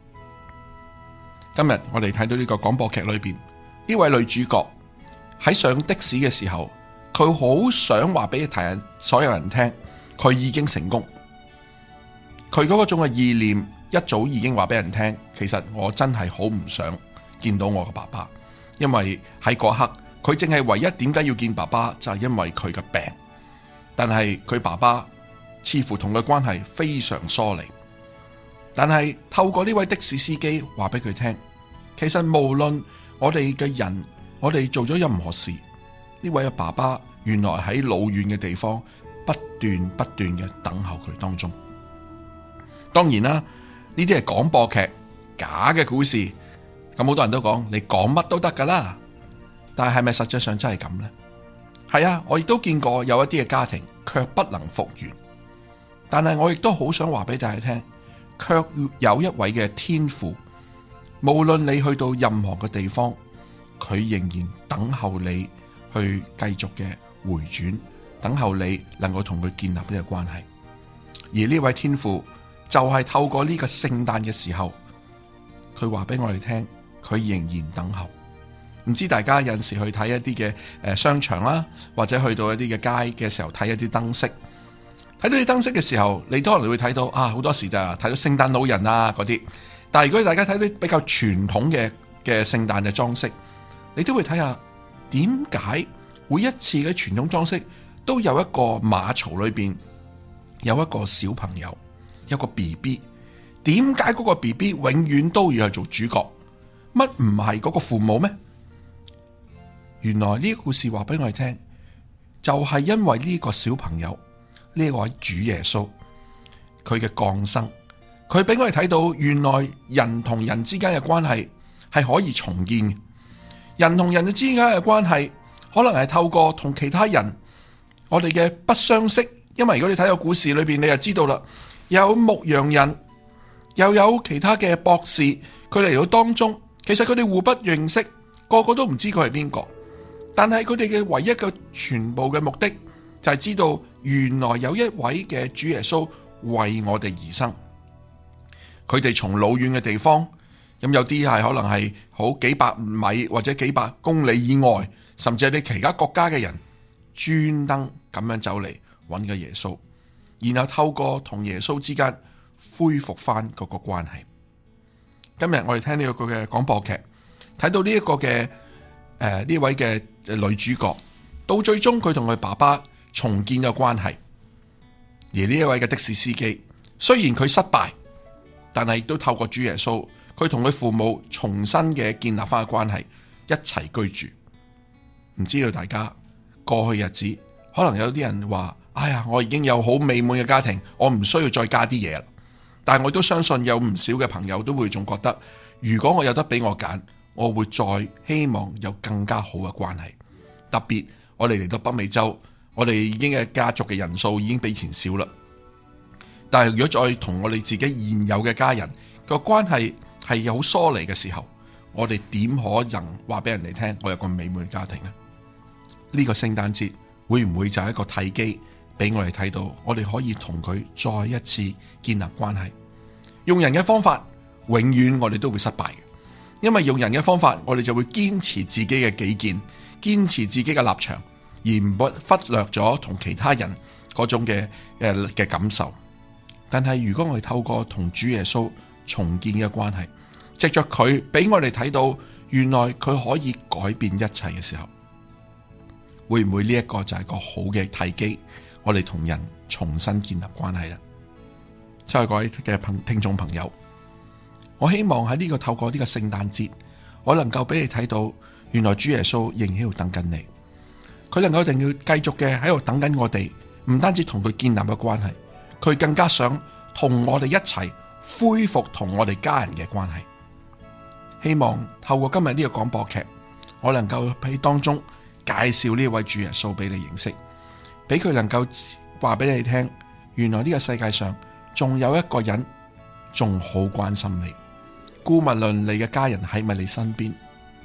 今日我哋睇到呢個廣播劇裏邊，呢位女主角喺上的士嘅時候，佢好想話俾所有人聽，佢已經成功。佢嗰種嘅意念一早已經話俾人聽，其實我真係好唔想見到我嘅爸爸，因為喺嗰刻佢淨係唯一點解要見爸爸，就係因為佢嘅病。但係佢爸爸似乎同佢關係非常疏離。但係透過呢位的士司機話俾佢聽，其實無論我哋嘅人，我哋做咗任何事，呢位嘅爸爸原來喺老遠嘅地方不斷嘅等候佢當中。當然啦，呢啲係廣播劇假嘅故事，咁好多人都講你講乜都得噶啦，但係咪實際上真係咁呢？係啊，我亦都見過有一啲嘅家庭卻不能復原，但係我亦都好想話俾大家聽，卻有一位嘅天父，無論你去到任何嘅地方，佢仍然等候你去繼續嘅回轉，等候你能夠同佢建立呢個關係。而呢位天父就係透過呢個聖誕嘅時候，佢話俾我哋聽，佢仍然等候。唔知大家有陣時去睇一啲嘅商場啦，或者去到一啲嘅街嘅時候睇一啲燈飾，睇到啲燈飾嘅時候，你都可能會睇到好多時就係睇到聖誕老人啊嗰啲。但係如果大家睇到比較傳統嘅聖誕嘅裝飾，你都會睇下點解每一次嘅傳統裝飾都有一個馬槽裏邊有一個小朋友，有個 BB。點解嗰個 BB 永遠都要係做主角？乜唔係嗰個父母咩？原來呢個故事話俾我哋聽，就係因為呢個小朋友，呢位主耶穌，佢嘅降生，佢俾我哋睇到原來人同人之間嘅關係係可以重建嘅。人同人之間嘅關係可能係透過同其他人我哋嘅不相識，因為如果你睇個故事裏邊，你就知道啦，有牧羊人又有其他嘅博士，佢嚟到當中，其實佢哋互不認識，個個都唔知佢係邊個。但係佢哋嘅唯一嘅全部嘅目的就係知道原來有一位嘅主耶穌為我哋而生。佢哋從老遠嘅地方，咁有啲係可能係好幾百米或者幾百公里以外，甚至係你其他國家嘅人專登咁樣走嚟揾個耶穌，然後透過同耶穌之間恢復翻嗰個關係。今日我哋聽呢個嘅廣播劇，睇到呢一個嘅呢位嘅女主角，到最終佢同佢爸爸重建咗關係。而呢一位嘅的士司機，雖然佢失敗，但係亦都透過主耶穌，佢同佢父母重新嘅建立翻個關係，一齊居住。唔知道大家過去日子，可能有啲人話：哎呀，我已經有好美滿嘅家庭，我唔需要再加啲嘢啦。但係我都相信有唔少嘅朋友都會仲覺得，如果我有得俾我揀，我會再希望有更加好嘅關係。特別我哋嚟到北美洲，我哋已經嘅家族嘅人數已經比以前少啦。但係如果再同我哋自己現有嘅家人個關係係有好疏離嘅時候，我哋點可能話俾人哋聽我有個美滿嘅家庭呢？呢個聖誕節會唔會就係一個契機，俾我哋睇到我哋可以同佢再一次建立關係？用人嘅方法永遠我哋都會失敗嘅，因為用人嘅方法我哋就會堅持自己嘅己見，堅持自己嘅立場，而唔忽略咗同其他人嗰種嘅感受。但係如果我哋透過同主耶穌重建嘅關係，藉着佢俾我哋睇到原來佢可以改變一切嘅時候，會唔會呢一個就係個好嘅契機，我哋同人重新建立關係呢？親愛各位嘅聽眾朋友，我希望喺呢個透過呢個聖誕節，我能夠俾你睇到原來主耶穌仍然喺度等緊你，佢能夠一定要繼續嘅喺度等緊我哋，唔單止同佢建立嘅關係，佢更加想同我哋一齊恢復同我哋家人嘅關係。希望透過今日呢個廣播劇，我能夠喺當中介紹呢位主耶穌俾你認識，俾佢能夠話俾你聽，原來呢個世界上仲有一個人仲好關心你。姑勿論你嘅家人喺咪你身邊，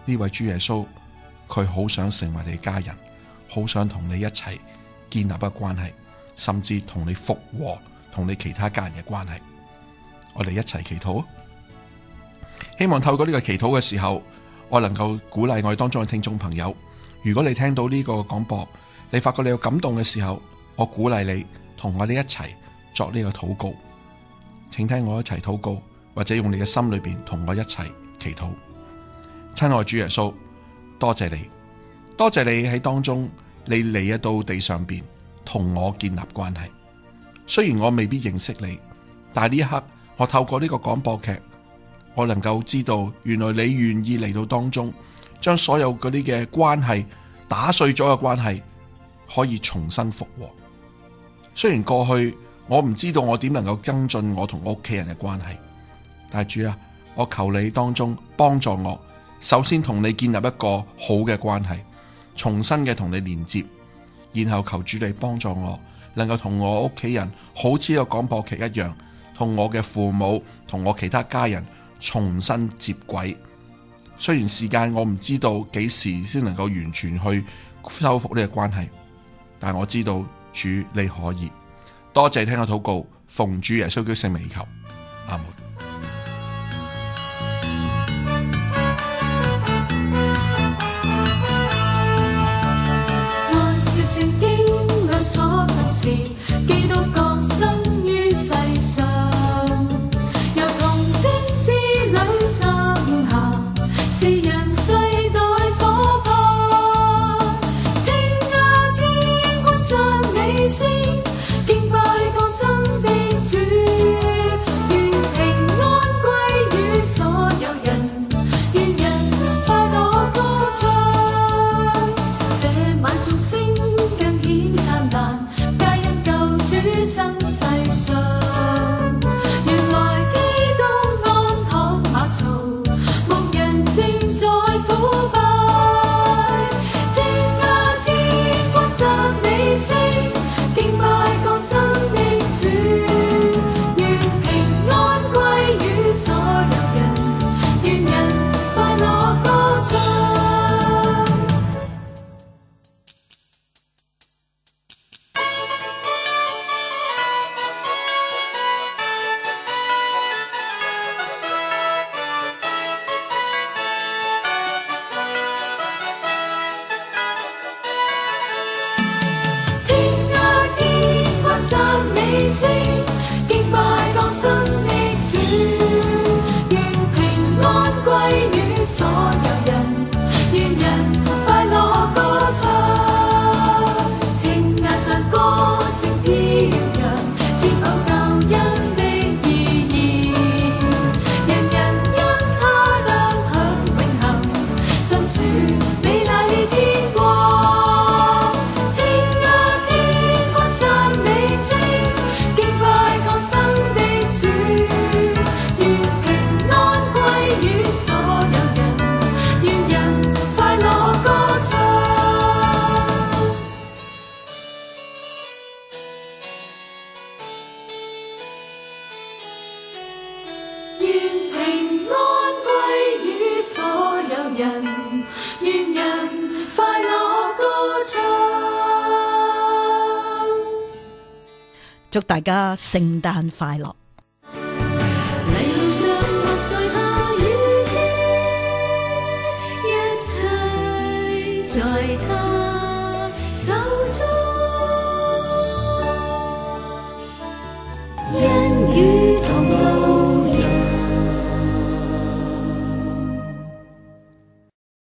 呢位主耶穌，佢好想成為你家人，好想同你一齊建立一個關係，甚至同你復和，同你其他家人嘅關係。我哋一齊祈禱，希望透過呢個祈禱嘅時候，我能夠鼓勵我哋當中嘅聽眾朋友。如果你聽到呢個廣播，你發覺你有感動嘅時候，我鼓勵你同我哋一齊作呢個禱告。請聽我一齊禱告，或者用你嘅心裏邊同我一齊祈禱。親愛主耶穌，多謝你，多謝你喺當中，你嚟到地上邊同我建立關係。雖然我未必認識你，但係呢一刻我透過呢個廣播劇，我能夠知道原來你願意嚟到當中，將所有嗰啲嘅關係打碎咗嘅關係可以重新復和。雖然過去我唔知道我點能夠增進我同我屋企人嘅關係，但係主啊，我求你當中幫助我，首先同你建立一個好嘅關係，重新嘅同你連接，然後求主你幫助我能夠同我屋企人好似個廣播劇一樣，同我嘅父母同我其他家人重新接軌。雖然時間我唔知道幾時先能夠完全去修復呢個關係，但我知道主你可以。多謝聽我禱告，奉主耶穌基督聖名求，阿門。 按照聖經裏所訓示，基督降生於世上，由童貞之女生下，是人世代所盼。聽啊，天君讚美聲，敬拜降生的主，願平安歸於所有人，願人快樂歌唱。這晚眾星更顯燦爛，皆因救主生世上。原來基督安躺馬槽，牧人正在苦拜。聽啊，天君讚美聲，敬拜降生的主，願平安歸於所有人，願人快樂歌唱。聽啊，天君讚美聲，敬拜降生的主，願平安歸於所有人，願人快樂歌唱。聽啊，讚歌正飄揚，知否救恩的意義？人人因他得享永恆，身處美麗天國。聽啊，天君讚美聲，敬拜降生的主，願平安歸於所有人，願人快樂歌唱。願平安歸於所有人，願人快樂歌唱。 祝大家聖誕快樂！ 泥路上或在他雨天，一切在他手中。